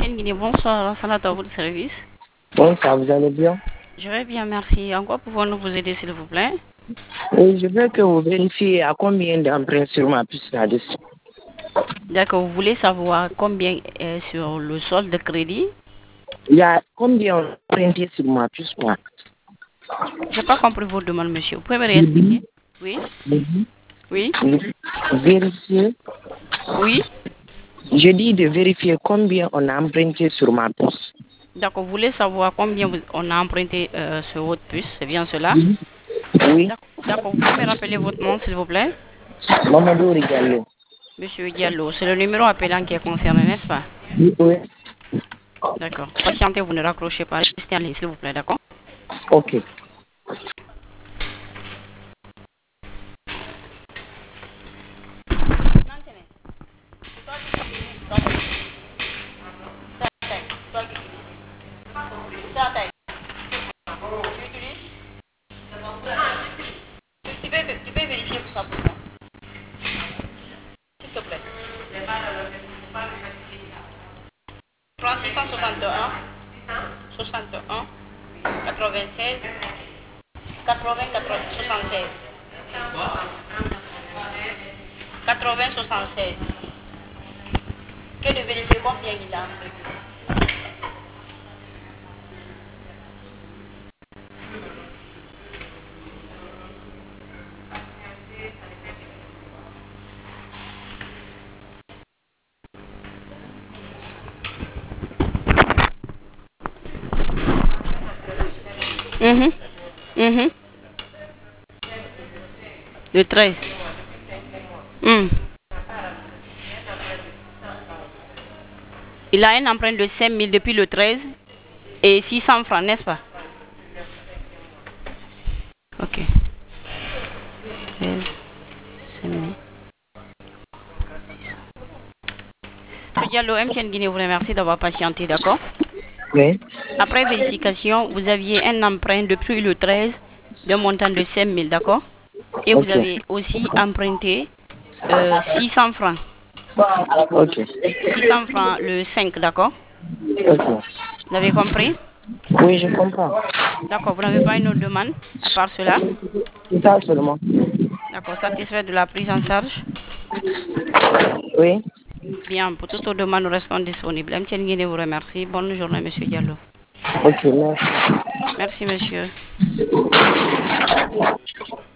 Guinée, bonsoir, Salat à votre service. Bonsoir, vous allez bien? Je vais bien, merci. En quoi pouvons-nous vous aider, s'il vous plaît? Oui, je veux que vous vérifiez à combien d'emprunts sur ma puce là-dessus. D'accord, vous voulez savoir combien est sur le solde de crédit? Il y a combien d'empruntés sur ma puce là? Je n'ai pas compris votre demande, monsieur. Vous pouvez me réexpliquer? Oui? Oui? Vérifier. Oui? Je dis de vérifier combien on a emprunté sur ma puce. D'accord, vous voulez savoir combien on a emprunté sur votre puce, c'est bien cela? Oui. D'accord, vous pouvez me rappeler votre nom, s'il vous plaît? Mamadou Rigalo. Monsieur Diallo, c'est le numéro appelant qui est concerné, n'est-ce pas? Oui. D'accord. Patientez, vous ne raccrochez pas. Restez en ligne, s'il vous plaît, d'accord? Ok. Tu peux vérifier pour ça pour moi, s'il te plaît. Prends 661, 61, 96, 80, 76. 80, 76. Que de vérifier combien il a. Le 13. Il a un emprunt de 5 000 depuis le 13 et 600 francs, n'est-ce pas? Ok. 13, 5 000. Monsieur Diallo, MTN Guinée vous remercie d'avoir patienté, d'accord? Oui. Après vérification, vous aviez un emprunt depuis le 13 d'un montant de 5 000, d'accord? Et vous Ok. avez aussi emprunté 600 francs. Ok. 600 francs le 5, d'accord? Ok. Vous avez compris? Oui, je comprends. D'accord, vous n'avez pas une autre demande à part cela? C'est ça seulement. D'accord, satisfait de la prise en charge? Oui. Bien, pour toute autre demande, nous restons disponibles. MTN Guinée vous remercie. Bonne journée, monsieur Diallo. Ok, merci. Merci, monsieur.